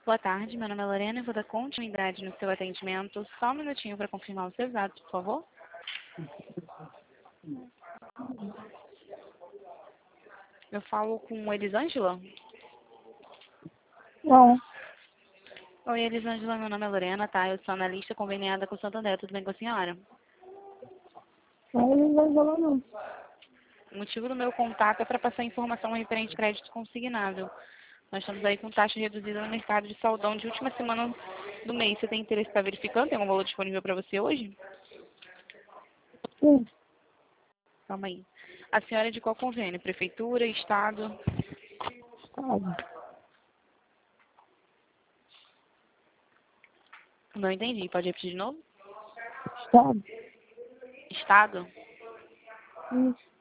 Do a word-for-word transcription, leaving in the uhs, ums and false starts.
Boa tarde, meu nome é Lorena e vou dar continuidade no seu atendimento. Só um minutinho para confirmar os seus dados, por favor. Eu falo com Elisângela? Não, Oi, Elisângela, meu nome é Lorena, tá? Eu sou analista conveniada com o Santander, tudo bem com a senhora? não ele vai falar não. O motivo do meu contato é para passar informação referente ao crédito consignável. Nós estamos aí com taxa reduzida no mercado de saldão de última semana do mês. Você tem interesse em estar verificando? Tem algum valor disponível para você hoje? Sim, Calma aí. A senhora é de qual convênio? Prefeitura, Estado? estado, Não entendi. Pode repetir de novo? estado, Estado? isso,